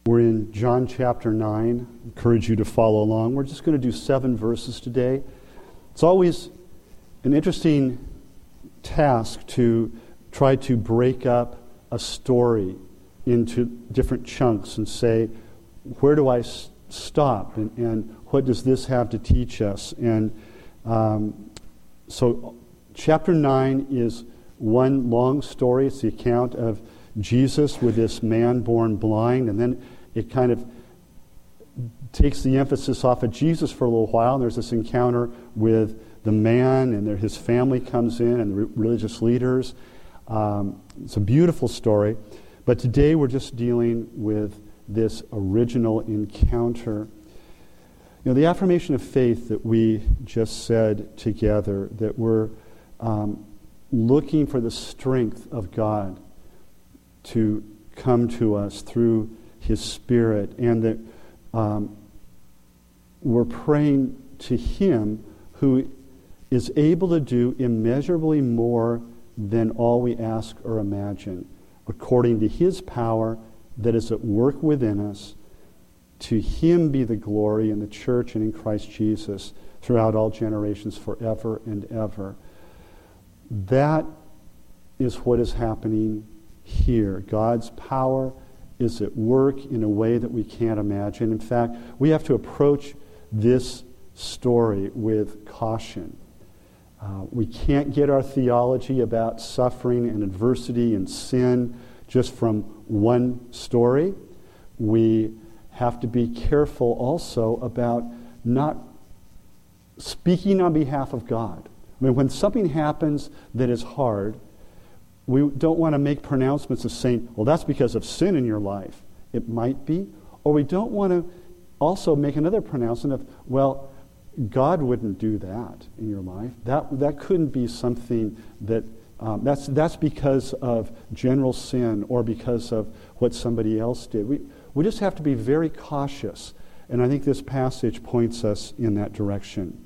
We're in John chapter 9. I encourage you to follow along. We're just going to do 7 verses today. It's always an interesting task to try to break up a story into different chunks and say, where do I stop? And what does this have to teach us? And so chapter 9 is one long story. It's the account of Jesus with this man born blind, and then it kind of takes the emphasis off of Jesus for a little while, and there's this encounter with the man, and his family comes in, and the religious leaders. It's a beautiful story, but today we're just dealing with this original encounter. You know, the affirmation of faith that we just said together, that we're looking for the strength of God to come to us through His Spirit, and that we're praying to Him who is able to do immeasurably more than all we ask or imagine, according to His power that is at work within us. To Him be the glory in the church and in Christ Jesus throughout all generations, forever and ever. That is what is happening here. God's power is at work in a way that we can't imagine. In fact, we have to approach this story with caution. We can't get our theology about suffering and adversity and sin just from one story. We have to be careful also about not speaking on behalf of God. I mean, when something happens that is hard, we don't want to make pronouncements of saying, well, that's because of sin in your life. It might be. Or we don't want to also make another pronouncement of, well, God wouldn't do that in your life. That couldn't be something that, that's because of general sin or because of what somebody else did. We just have to be very cautious. And I think this passage points us in that direction.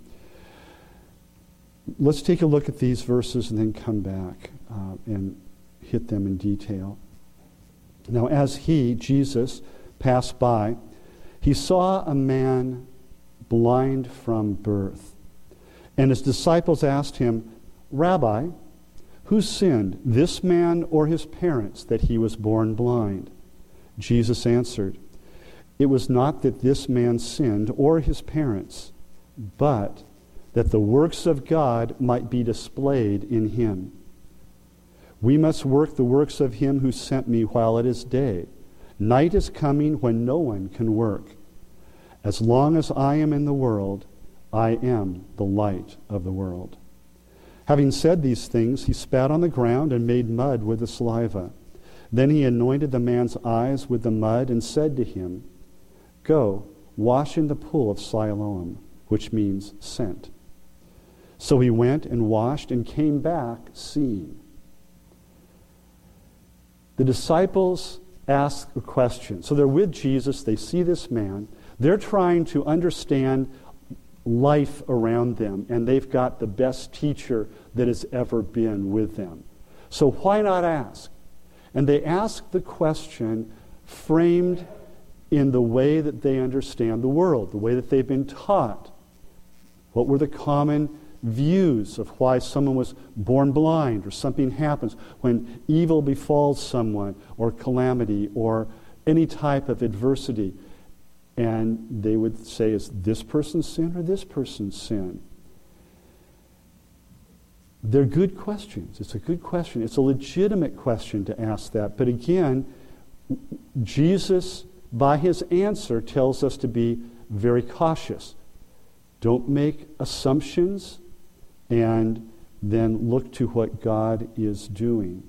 Let's take a look at these verses and then come back and hit them in detail. Now, as he, Jesus, passed by, he saw a man blind from birth. And his disciples asked him, Rabbi, who sinned, this man or his parents, that he was born blind? Jesus answered, it was not that this man sinned or his parents, but that the works of God might be displayed in him. We must work the works of him who sent me while it is day. Night is coming when no one can work. As long as I am in the world, I am the light of the world. Having said these things, he spat on the ground and made mud with the saliva. Then he anointed the man's eyes with the mud and said to him, Go, wash in the pool of Siloam, which means sent. So he went and washed and came back seeing. The disciples ask a question. So they're with Jesus. They see this man. They're trying to understand life around them, and they've got the best teacher that has ever been with them. So why not ask? And they ask the question framed in the way that they understand the world, the way that they've been taught. What were the common views of why someone was born blind or something happens when evil befalls someone or calamity or any type of adversity? And they would say, is this person's sin or this person's sin? They're good questions. It's a good question. It's a legitimate question to ask that. But again, Jesus, by his answer, tells us to be very cautious. Don't make assumptions and then look to what God is doing.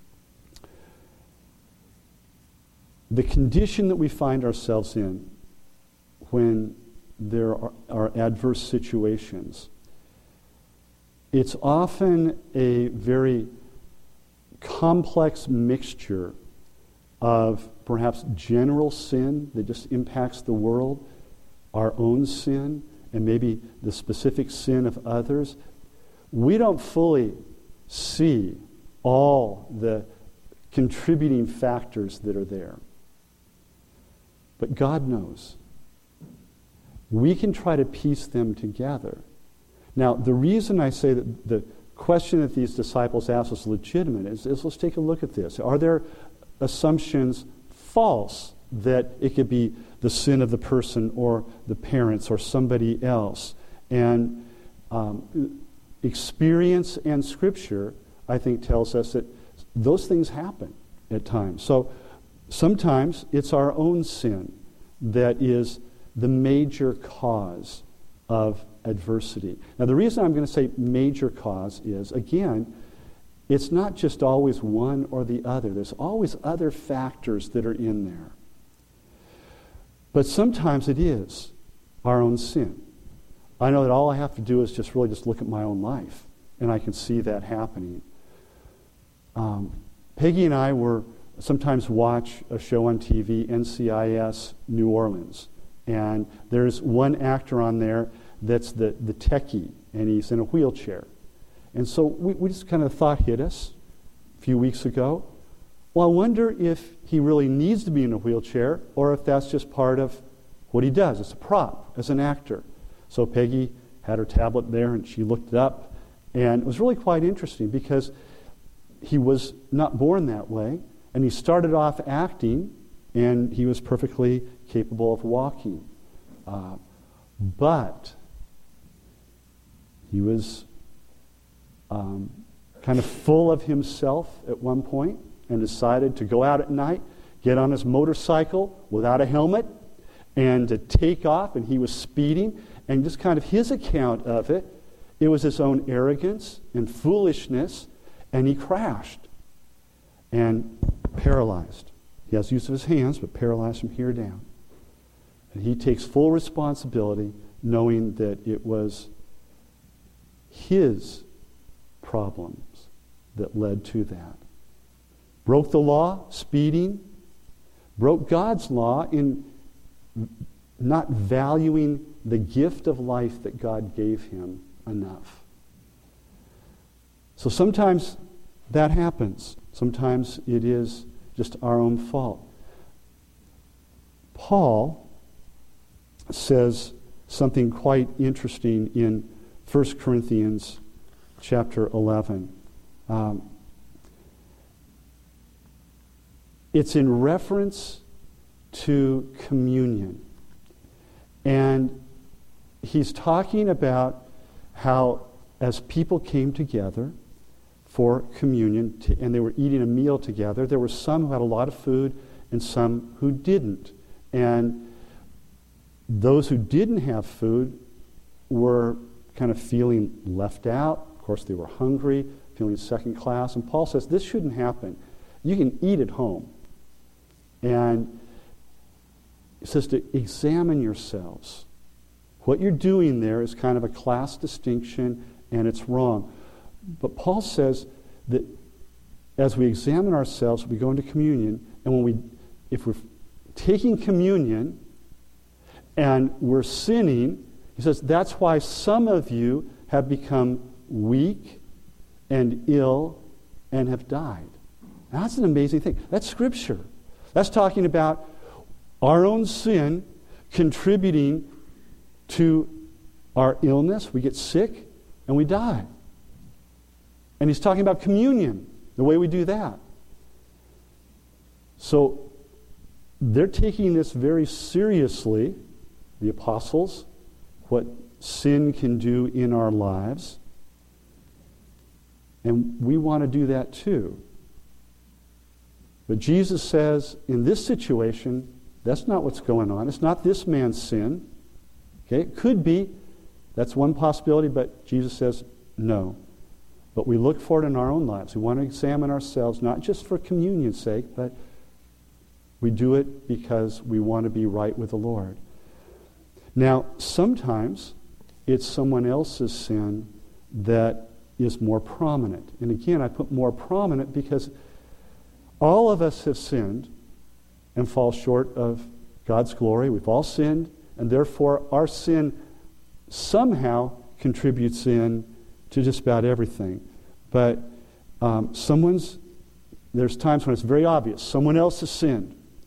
The condition that we find ourselves in when there are adverse situations, it's often a very complex mixture of perhaps general sin that just impacts the world, our own sin, and maybe the specific sin of others. We don't fully see all the contributing factors that are there. but God knows. We can try to piece them together. Now, the reason I say that the question that these disciples asked is legitimate is let's take a look at this. Are there assumptions false that it could be the sin of the person or the parents or somebody else? And experience and Scripture, I think, tells us that those things happen at times. So sometimes it's our own sin that is the major cause of adversity. Now, the reason I'm going to say major cause is, again, it's not just always one or the other. There's always other factors that are in there. But sometimes it is our own sin. I know that all I have to do is just look at my own life, and I can see that happening. Peggy and I sometimes watch a show on TV, NCIS New Orleans, and there's one actor on there that's the techie, and he's in a wheelchair. And so we just kind of thought hit us a few weeks ago. Well, I wonder if he really needs to be in a wheelchair or if that's just part of what he does. It's a prop as an actor. So Peggy had her tablet there and she looked it up. And it was really quite interesting because he was not born that way. And he started off acting and he was perfectly capable of walking. But he was kind of full of himself at one point and decided to go out at night, get on his motorcycle without a helmet, and to take off, and he was speeding. And just kind of his account of it, it was his own arrogance and foolishness, and he crashed and paralyzed. He has use of his hands, but paralyzed from here down. And he takes full responsibility, knowing that it was his problems that led to that. Broke the law, speeding. Broke God's law in not valuing the gift of life that God gave him enough. So sometimes that happens. Sometimes it is just our own fault. Paul says something quite interesting in 1 Corinthians chapter 11. It's in reference to communion. And he's talking about how as people came together for communion, and they were eating a meal together, there were some who had a lot of food and some who didn't. And those who didn't have food were kind of feeling left out. Of course, they were hungry, feeling second class. And Paul says, this shouldn't happen. You can eat at home. And he says to examine yourselves. What you're doing there is kind of a class distinction, and it's wrong. But Paul says that as we examine ourselves, we go into communion, and if we're taking communion and we're sinning, he says that's why some of you have become weak and ill and have died. Now, that's an amazing thing. That's Scripture. That's talking about our own sin contributing to our illness. We get sick and we die. And he's talking about communion, the way we do that. So they're taking this very seriously, the apostles, what sin can do in our lives. And we want to do that too. But Jesus says, in this situation, that's not what's going on. It's not this man's sin. Okay, it could be. That's one possibility, but Jesus says, no. But we look for it in our own lives. We want to examine ourselves, not just for communion's sake, but we do it because we want to be right with the Lord. Now, sometimes it's someone else's sin that is more prominent. And again, I put more prominent because all of us have sinned and fall short of God's glory. We've all sinned, and therefore our sin somehow contributes in to just about everything. But there's times when it's very obvious. Someone else has sinned.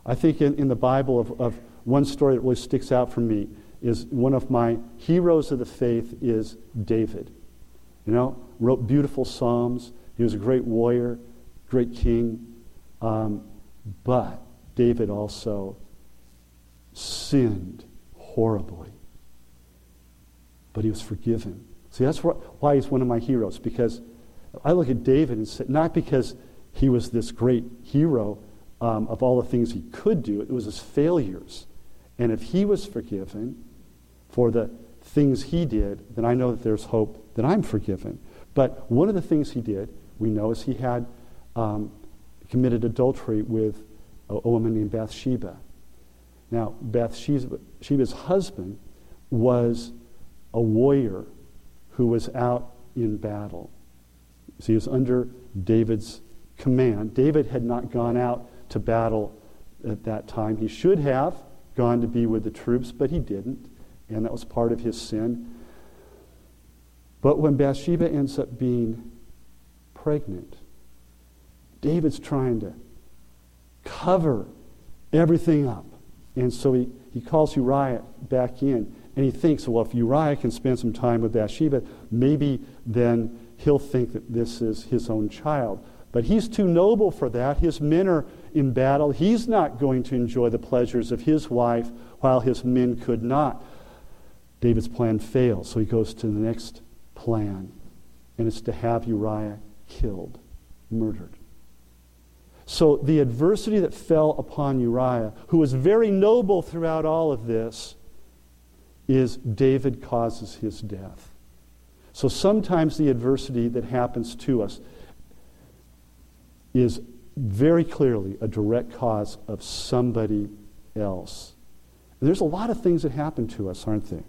I think in the Bible of one story that really sticks out for me is one of my heroes of the faith is David. Wrote beautiful psalms. He was a great warrior, great king. But David also sinned horribly. But he was forgiven. See, that's why he's one of my heroes, because I look at David and say, not because he was this great hero of all the things he could do, it was his failures. And if he was forgiven for the things he did, then I know that there's hope that I'm forgiven. But one of the things he did, we know, is he had committed adultery with a woman named Bathsheba. Now, Bathsheba's husband was a warrior who was out in battle. So he was under David's command. David had not gone out to battle at that time. He should have gone to be with the troops, but he didn't, and that was part of his sin. But when Bathsheba ends up being pregnant, David's trying to cover everything up. And so he calls Uriah back in, and he thinks, well, if Uriah can spend some time with Bathsheba, maybe then he'll think that this is his own child. But he's too noble for that. His men are in battle. He's not going to enjoy the pleasures of his wife while his men could not. David's plan fails, so he goes to the next plan, and it's to have Uriah killed, murdered. So the adversity that fell upon Uriah, who was very noble throughout all of this, is David causes his death. So sometimes the adversity that happens to us is very clearly a direct cause of somebody else. And there's a lot of things that happen to us, aren't there?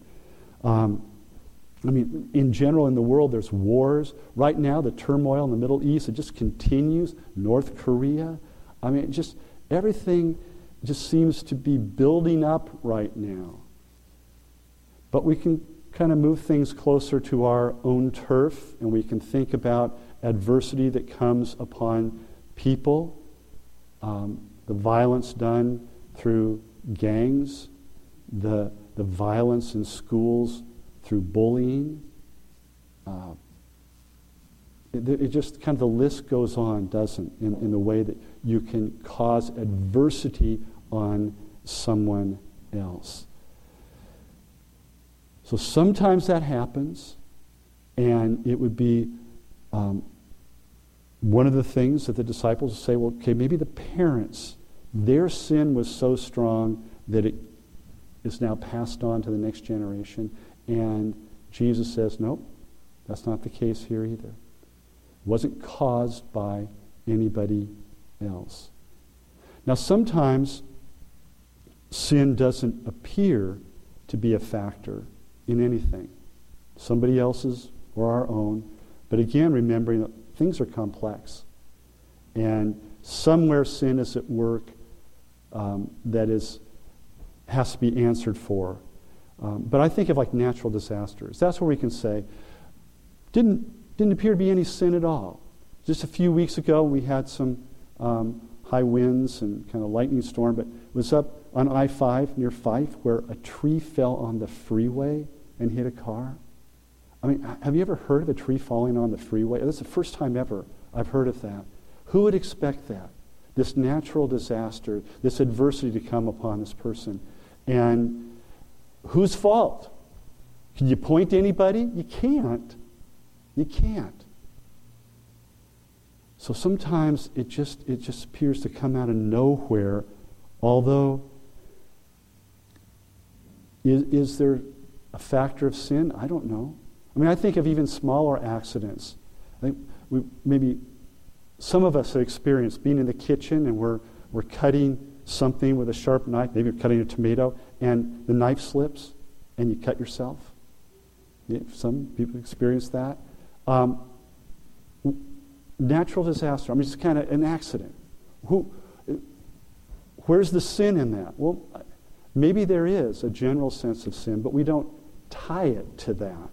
In general, in the world, there's wars. Right now, the turmoil in the Middle East, it just continues. North Korea. Everything just seems to be building up right now. But we can kind of move things closer to our own turf, and we can think about adversity that comes upon people, the violence done through gangs, the violence in schools through bullying. It just kind of, the list goes on, doesn't it, in the way that you can cause adversity on someone else. So sometimes that happens, and it would be one of the things that the disciples say, well, okay, maybe the parents, their sin was so strong that it is now passed on to the next generation. And Jesus says, nope, that's not the case here either. It wasn't caused by anybody else. Now, sometimes sin doesn't appear to be a factor in anything, somebody else's or our own. But again, remembering that things are complex. And somewhere sin is at work has to be answered for. But I think of like natural disasters. That's where we can say, didn't appear to be any sin at all. Just a few weeks ago, we had some high winds and kind of lightning storm, but it was up on I-5 near Fife where a tree fell on the freeway and hit a car. Have you ever heard of a tree falling on the freeway? That's the first time ever I've heard of that. Who would expect that? This natural disaster, this adversity to come upon this person. And whose fault? Can you point to anybody? You can't. You can't. So sometimes it just appears to come out of nowhere, although is there a factor of sin? I don't know. I think of even smaller accidents. I think maybe some of us have experienced being in the kitchen and we're cutting something with a sharp knife, maybe you're cutting a tomato, and the knife slips and you cut yourself. Yeah, some people experience that. Natural disaster. It's kind of an accident. Where's the sin in that? Well, maybe there is a general sense of sin, but we don't tie it to that.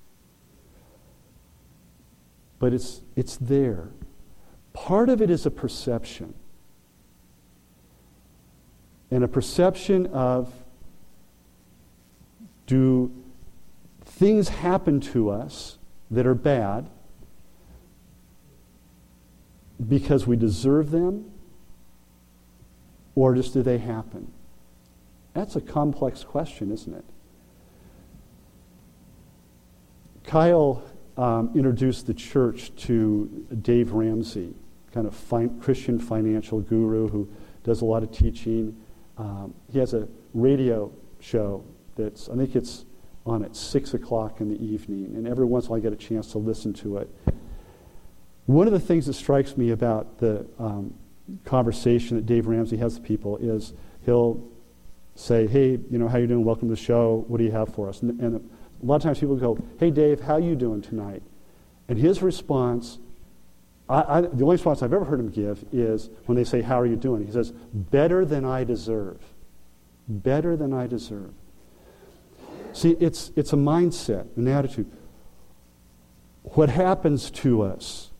But it's there. Part of it is a perception. and a perception of, do things happen to us that are bad because we deserve them, or just do they happen? That's a complex question, isn't it? Kyle introduced the church to Dave Ramsey, kind of Christian financial guru who does a lot of teaching. He has a radio show I think it's on at 6 o'clock in the evening, and every once in a while I get a chance to listen to it. One of the things that strikes me about the conversation that Dave Ramsey has with people is he'll say, hey, how you doing? Welcome to the show. What do you have for us? And a lot of times people go, hey, Dave, how you doing tonight? And his response, the only response I've ever heard him give is when they say, how are you doing? He says, better than I deserve. Better than I deserve. See, it's a mindset, an attitude. What happens to us,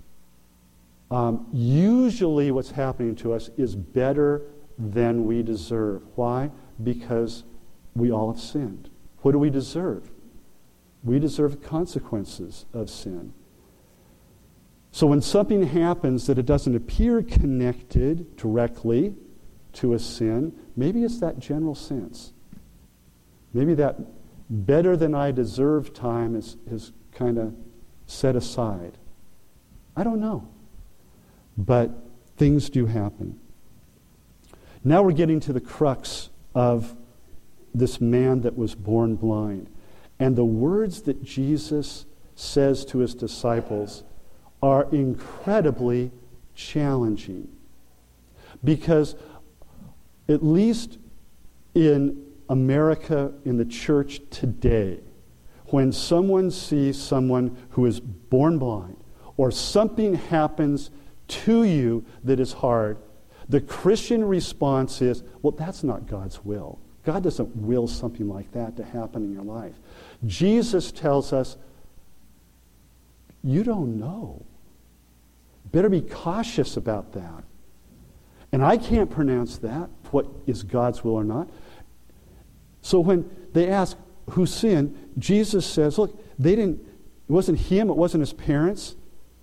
usually what's happening to us is better than we deserve. Why? Because we all have sinned. What do we deserve? We deserve consequences of sin. So when something happens that it doesn't appear connected directly to a sin, maybe it's that general sense. Maybe that better than I deserve time is kind of set aside. I don't know. But things do happen. Now we're getting to the crux of this man that was born blind. And the words that Jesus says to his disciples are incredibly challenging. Because at least in America, in the church today, when someone sees someone who is born blind, or something happens to you that is hard, the Christian response is, well, that's not God's will. God doesn't will something like that to happen in your life. Jesus tells us, you don't know. Better be cautious about that. And I can't pronounce that, what is God's will or not. So when they ask who sinned, Jesus says, look, it wasn't him, it wasn't his parents,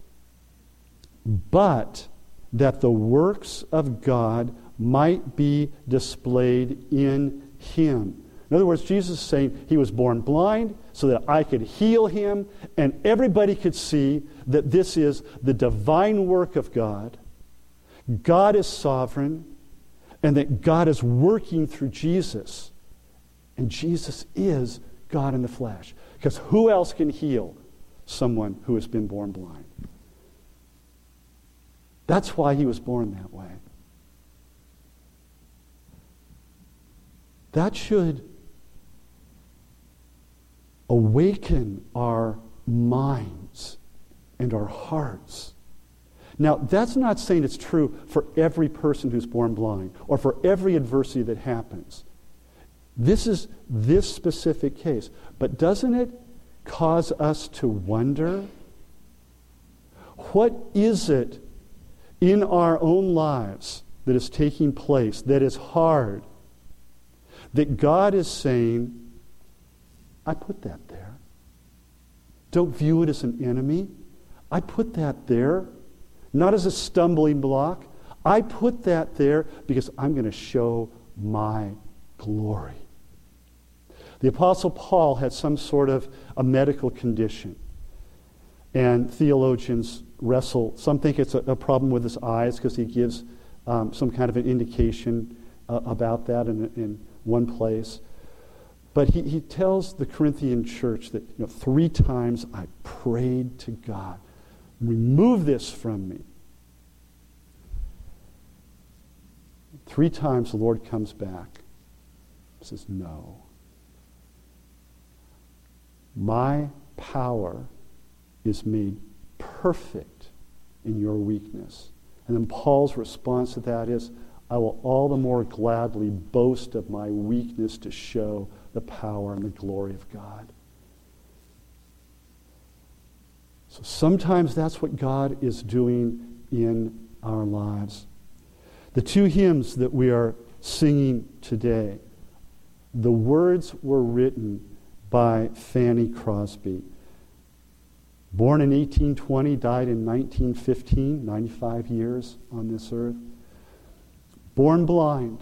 but that the works of God might be displayed in him. In other words, Jesus is saying he was born blind so that I could heal him and everybody could see that this is the divine work of God. God is sovereign and that God is working through Jesus. And Jesus is God in the flesh. Because who else can heal someone who has been born blind? That's why he was born that way. That should awaken our minds and our hearts. Now, that's not saying it's true for every person who's born blind or for every adversity that happens. This is this specific case. But doesn't it cause us to wonder, what is it in our own lives that is taking place that is hard, that God is saying, I put that there. Don't view it as an enemy. I put that there, not as a stumbling block. I put that there because I'm going to show my glory. The Apostle Paul had some sort of a medical condition. And theologians wrestle. Some think it's a problem with his eyes because he gives some kind of an indication about that in one place. But he tells the Corinthian church that 3 times I prayed to God, remove this from me. 3 times the Lord comes back and says, no. My power is made perfect in your weakness. And then Paul's response to that is, I will all the more gladly boast of my weakness to show the power and the glory of God. So sometimes that's what God is doing in our lives. The 2 hymns that we are singing today. The words were written by Fanny Crosby. Born in 1820, died in 1915, 95 years on this earth. Born blind.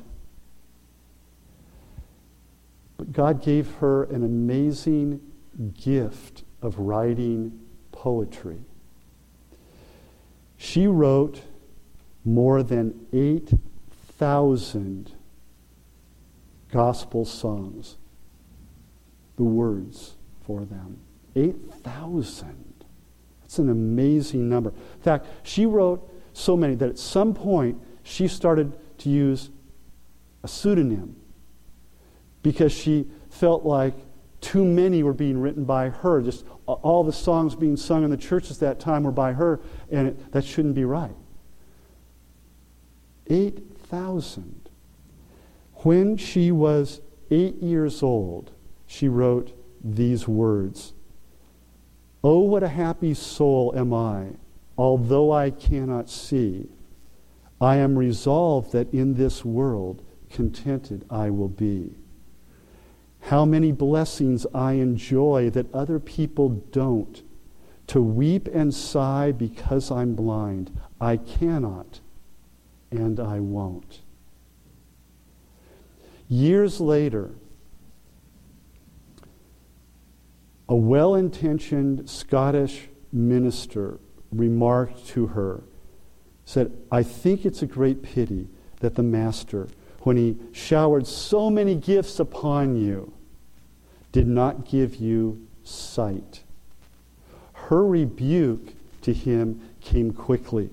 But God gave her an amazing gift of writing poetry. She wrote more than 8,000 gospel songs, the words for them. 8,000. That's an amazing number. In fact, she wrote so many that at some point she started to use a pseudonym because she felt like too many were being written by her. Just all the songs being sung in the churches at that time were by her, and that shouldn't be right. 8,000. When she was 8 years old, she wrote these words. Oh, what a happy soul am I, although I cannot see. I am resolved that in this world contented I will be. How many blessings I enjoy that other people don't. To weep and sigh because I'm blind. I cannot and I won't. Years later, a well-intentioned Scottish minister remarked to her, said, I think it's a great pity that the Master, when he showered so many gifts upon you, did not give you sight. Her rebuke to him came quickly.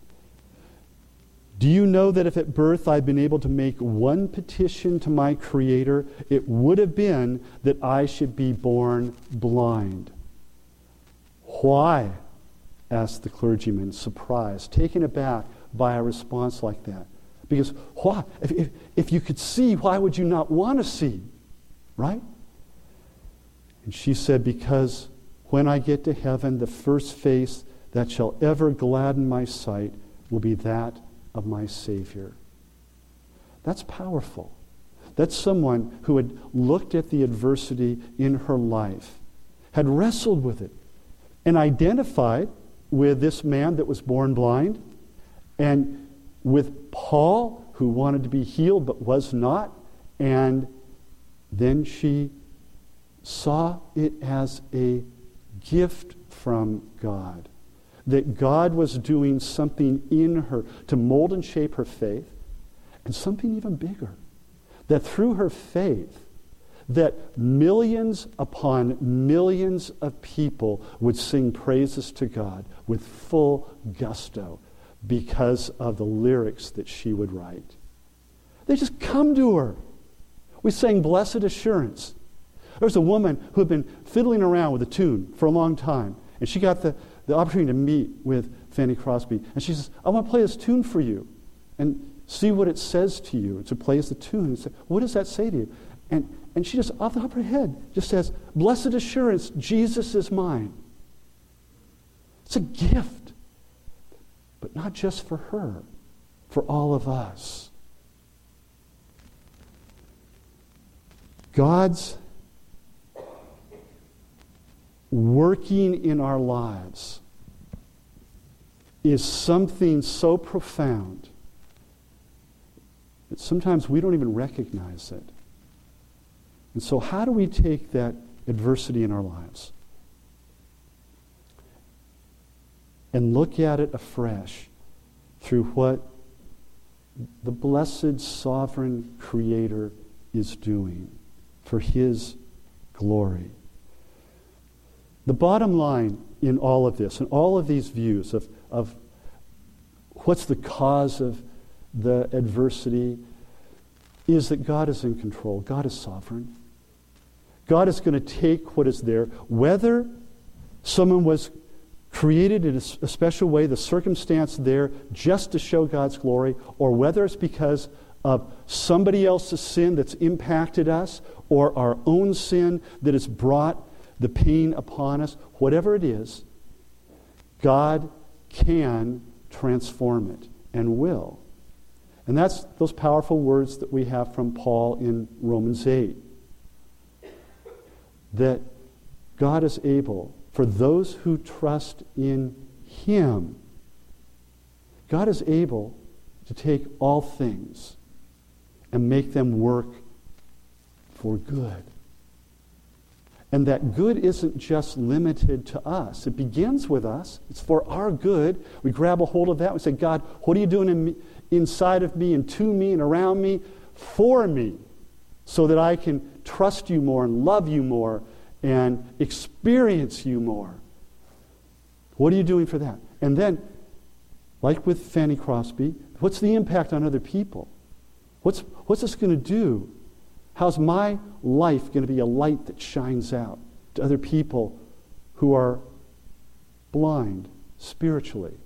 Do you know that if at birth I'd been able to make one petition to my Creator, it would have been that I should be born blind? Why? Asked the clergyman, surprised, taken aback by a response like that. Because why? If you could see, why would you not want to see? Right? And she said, because when I get to heaven, the first face that shall ever gladden my sight will be that of my Savior. That's powerful. That's someone who had looked at the adversity in her life, had wrestled with it, and identified with this man that was born blind, and with Paul, who wanted to be healed but was not, and then she saw it as a gift from God. That God was doing something in her to mold and shape her faith, and something even bigger. That through her faith, that millions upon millions of people would sing praises to God with full gusto because of the lyrics that she would write. They just come to her. We sang Blessed Assurance. There was a woman who had been fiddling around with a tune for a long time, and she got the opportunity to meet with Fanny Crosby. And she says, I want to play this tune for you and see what it says to you. And so plays the tune and says, what does that say to you? And she just, off the top of her head, just says, Blessed Assurance, Jesus is mine. It's a gift. But not just for her, for all of us. God's working in our lives is something so profound that sometimes we don't even recognize it. And so how do we take that adversity in our lives and look at it afresh through what the blessed sovereign Creator is doing for His glory? The bottom line in all of this, and all of these views of what's the cause of the adversity, is that God is in control. God is sovereign. God is going to take what is there, whether someone was created in a special way, the circumstance there just to show God's glory, or whether it's because of somebody else's sin that's impacted us, or our own sin that has brought the pain upon us, whatever it is, God can transform it and will. And that's those powerful words that we have from Paul in Romans 8. That God is able, for those who trust in Him, God is able to take all things and make them work for good. And that good isn't just limited to us. It begins with us. It's for our good. We grab a hold of that. We say, God, what are you doing in me, inside of me and to me and around me for me so that I can trust you more and love you more and experience you more? What are you doing for that? And then, like with Fanny Crosby, what's the impact on other people? What's this going to do? How's my life going to be a light that shines out to other people who are blind spiritually?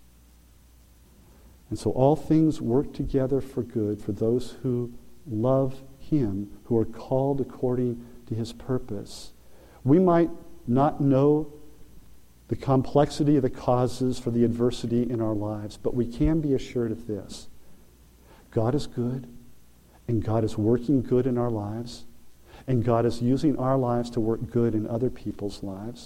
And so all things work together for good for those who love Him, who are called according to His purpose. We might not know the complexity of the causes for the adversity in our lives, but we can be assured of this. God is good, and God is working good in our lives, and God is using our lives to work good in other people's lives.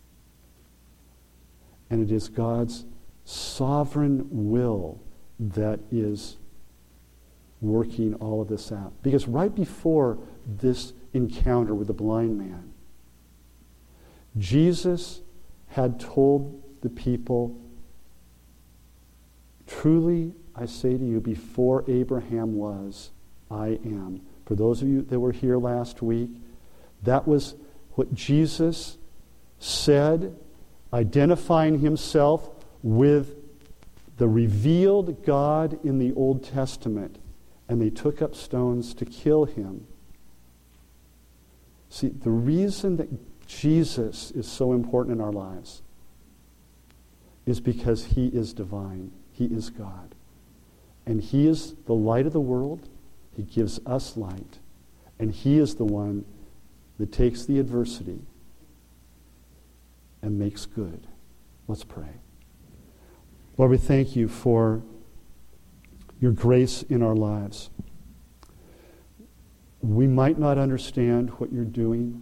And it is God's sovereign will that is working all of this out. Because right before this encounter with the blind man, Jesus had told the people, truly I say to you, before Abraham was, I am. For those of you that were here last week, that was what Jesus said, identifying Himself with the revealed God in the Old Testament. And they took up stones to kill Him. See, the reason that Jesus is so important in our lives is because He is divine. He is God. And He is the light of the world. He gives us light. And He is the one that takes the adversity and makes good. Let's pray. Lord, we thank You for Your grace in our lives. We might not understand what You're doing,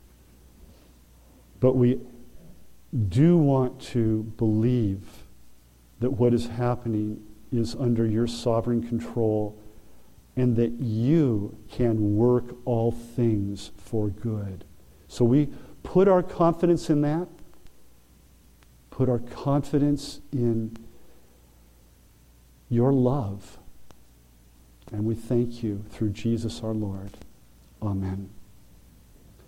but we do want to believe that what is happening is under Your sovereign control and that You can work all things for good. So we put our confidence in that, put our confidence in Your love, and we thank You through Jesus our Lord. Amen.